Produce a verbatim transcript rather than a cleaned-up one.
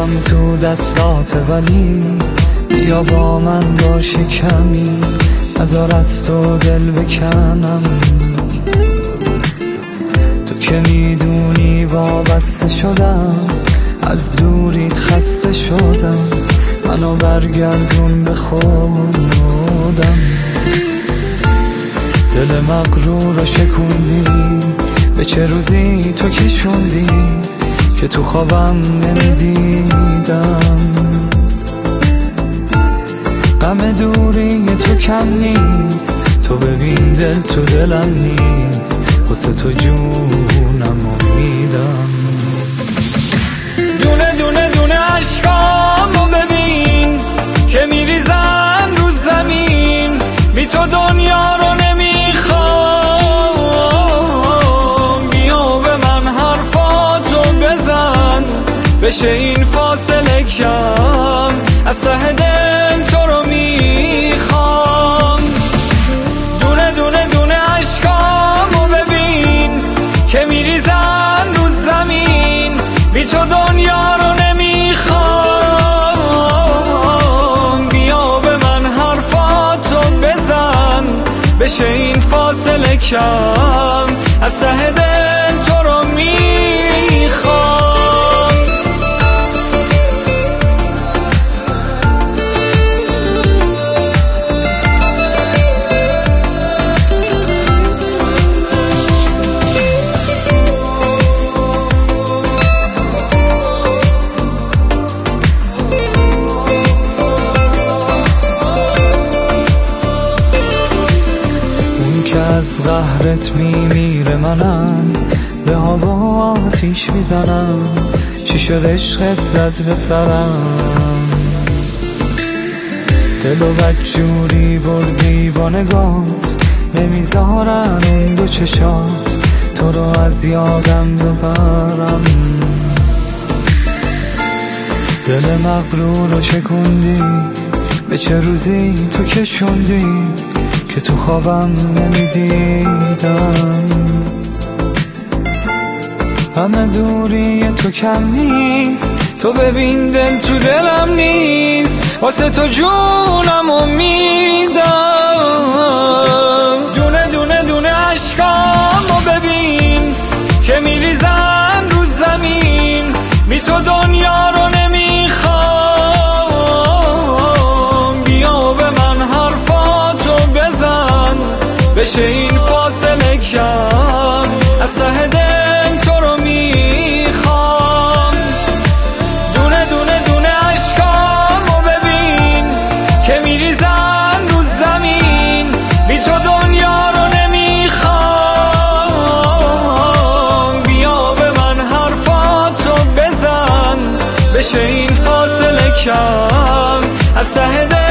دلم تو دستات، ولی بیا با من باشی کمی، نذار از تو دل بکنم. تو که میدونی وابسته شدم، از دوریت خسته شدم، منو برگردون به خودم. دل مغرور رو شکوندی، به چه روزی تو کشوندی که تو خوابم نمیدیدم. غم دوری تو کم نیست، تو ببین دل تو دلم نیست، واسه تو جونم امیدم. دونه دونه دونه عشقامو ببین که میریزن رو زمین، بی تو دنیا رو نمیخوام. بیا به من حرفاتو بزن، بشه این فاصله کم، از ته دل تو رو میخوام. دونه دونه دونه عشقامو ببین که میریزن رو زمین، بی تو دنیا رو نمیخوام. بیا به من حرفاتو بزن، بشه این فاصله کم، از ته دل تو رو میخوام. از قهرت میمیره منم، به هوا آتیش میزنم، چی شد عشقت زد به سرم. دل و بدجوری بردی با نگات، نمیذارن اون دو چشات تو رو از یادم ببرم. دل مغرور رو شکوندی، به چه روزی تو کشوندی که تو خوابم نمیدیدم. همه دوری تو کم نیست، تو ببین دل تو دلم نیست، واسه تو جونم امیدم. دونه دونه دونه عشقامو ببین که میریزن رو زمین، بی تو دنیا رو نمیخوام. بیا به من حرفاتو بزن، بشه این فاصله کم، از ته دل تو رو میخوام. دونه دونه دونه عشقامو ببین که میریزن رو زمین، بی تو دنیا رو نمیخوام. بیا به من حرفاتو بزن، بشه این فاصله کم، از ته دل